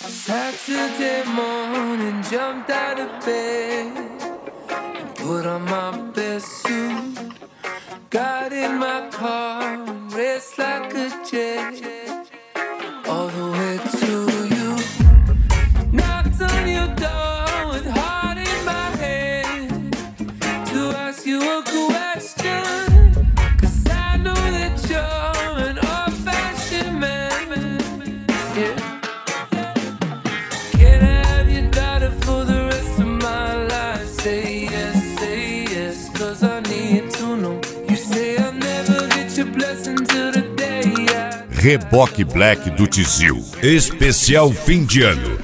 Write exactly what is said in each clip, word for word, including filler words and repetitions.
Saturday morning, jumped out of bed and put on my best suit. Got in my car and raced like a jet all the way to you. Knocked on your door with heart in my head to ask you a question, 'cause I know that you're an old-fashioned man. Yeah. Can I have your daughter for the rest of my life? Say yes, say yes, 'cause I need to know. You say I'll never get your blessing till the day I... Reboque Black do Tizil, especial fim de ano.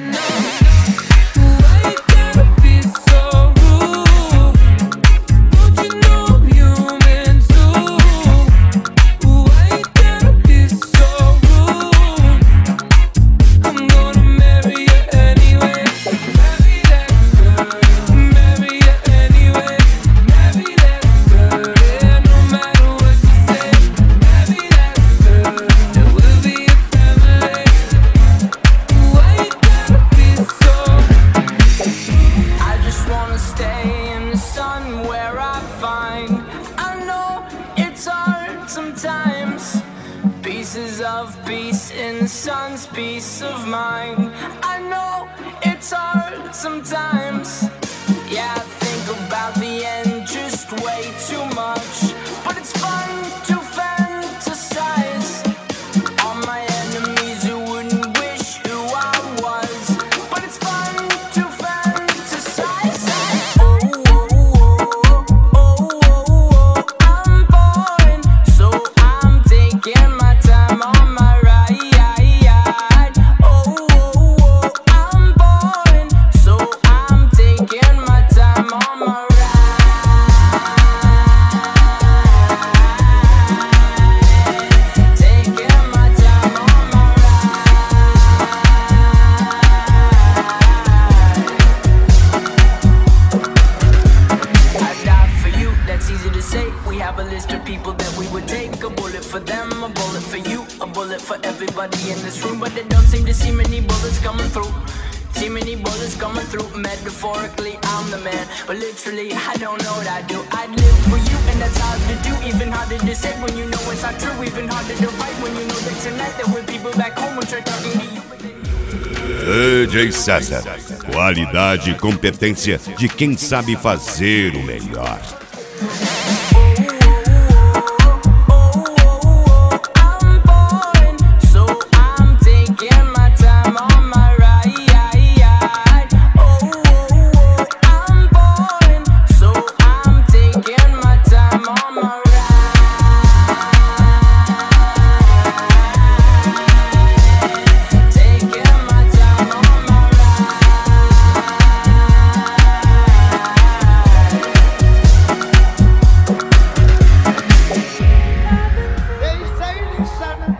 Pieces of peace in the sun's peace of mind. I know it's hard sometimes. Yeah, I think about the end just way too much, but it's fun to fantasize on my enemies who wouldn't wish who I was, but it's fun to fantasize. Oh, oh, oh, oh, oh, oh, I'm boring, so I'm taking my time on my ride. Oh, oh, oh, I'm boring, so I'm taking my time on my ride. Taking my time on my ride. I die for you, that's easy to say. We have a list of people that we would take. A bullet for them, a bullet for you, a bullet for everybody in this room. But they don't seem to see many bullets coming through. See many bullets coming through. Metaphorically, I'm the man, but literally, I don't know what I do. I'd live for you, and that's hard to do. Even harder to say when you know it's not true. Even harder to write when you know that tonight there were people back home when try talking to you. D J César, qualidade e competência de quem sabe fazer o melhor. I'm boring, so I'm taking my time on my ride. Oh, I'm boring, so I'm taking my time on my ride. Taking my time on my They say the sun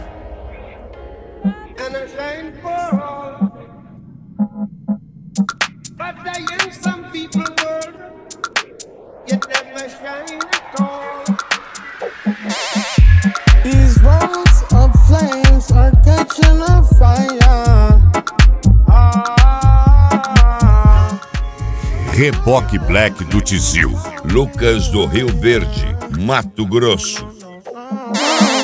and it shine for all, but I in some people world it never shine at all. These roads of flames are catching a fire. Ah. Reboque Black do Tizil, Lucas do Rio Verde, Mato Grosso. Ah.